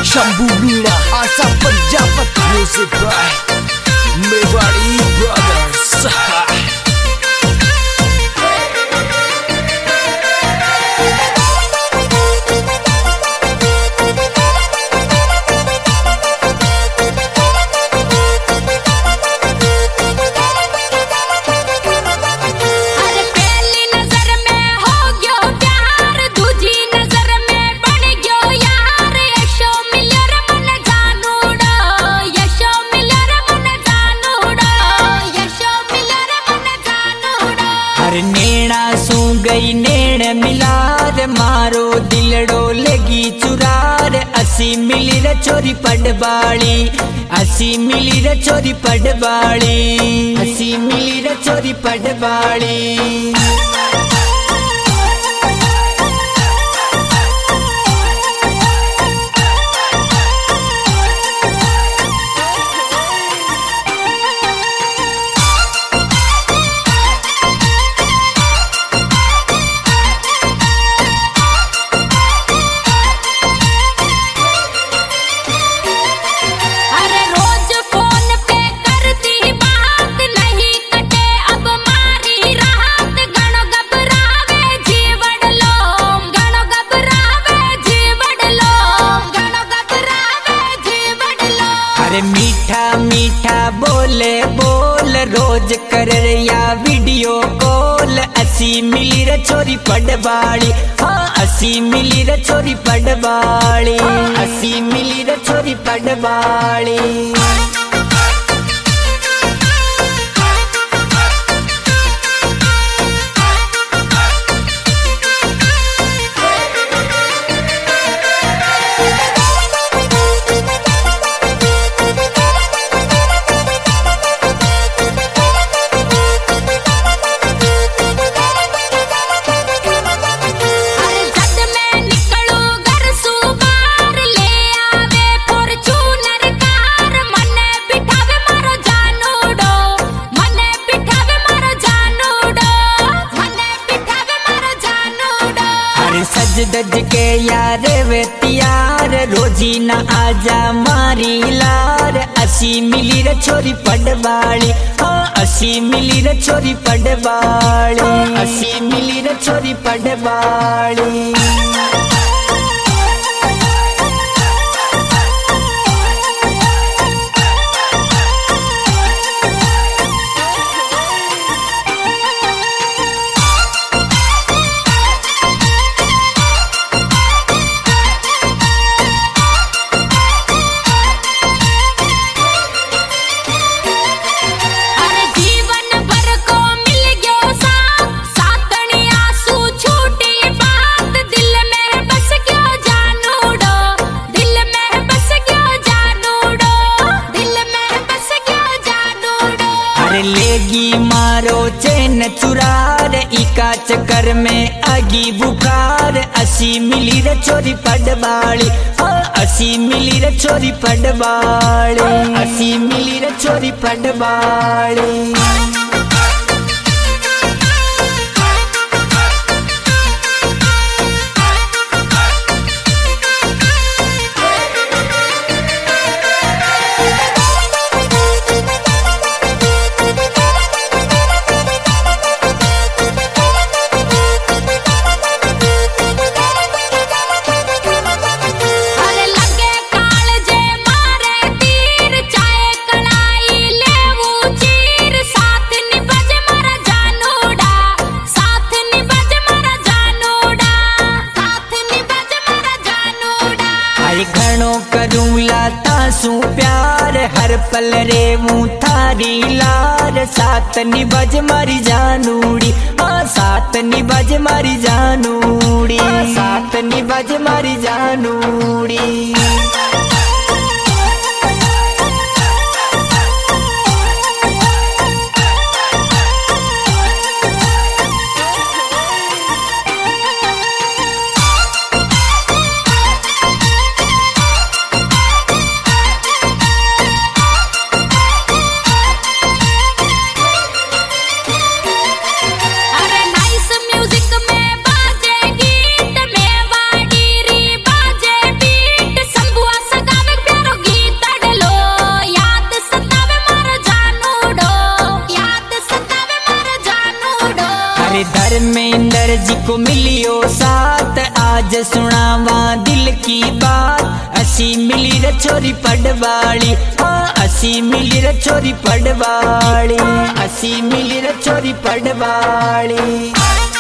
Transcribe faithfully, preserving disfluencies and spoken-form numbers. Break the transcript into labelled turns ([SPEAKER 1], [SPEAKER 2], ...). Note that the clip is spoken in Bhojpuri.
[SPEAKER 1] Shambhu Meena, Asa Pejabat, music by Mewari Brothers.
[SPEAKER 2] नैना सू गई नैन मिलार मारो दिलड़ो लगी चुरार असी मिली रे चोरी पड़बाड़ी असी मिली रे चोरी पड़बाड़ी असी मिली रे चोरी पड़बाड़ी मीठा मीठा बोले बोल रोज कर या वीडियो कॉल असी मिली रे चोरी पड़बाड़ी हाँ असी मिली रे चोरी पड़बाड़ी असी मिली रे चोरी पड़बाड़ी सज दज के यार वे तियार रोजी न आजा मारी लार असी मिली रे छोरी पड़बाड़ी हाँ असी मिली रे छोरी पड़बाड़ी असी मिली रे छोरी पड़बाड़ी लेगी मारो चैन चुरार इका चक्कर में आगी बुखार असी मिली रे चोरी पड़बाड़ी हाँ असी मिली रे चोरी पड़बाड़ी असी मिली रे चोरी पड़बाड़ी घणो करूं लाता सू प्यार हर पल रेवूं थारी लार साथ निभज मारी जानूड़ी हाँ साथ निभज मारी जानूड़ी साथ निभज मारी जानूड़ी
[SPEAKER 3] म्यूजिक में बाजे गीत में वाड़ी री बाजे बीट सब
[SPEAKER 2] को मिलियो साथ, आज सुनावा दिल की बात। असी मिली रे छोरी पड़वाली, हाँ असी मिली रे छोरी पड़वाली, असी मिली रे छोरी पड़वाली।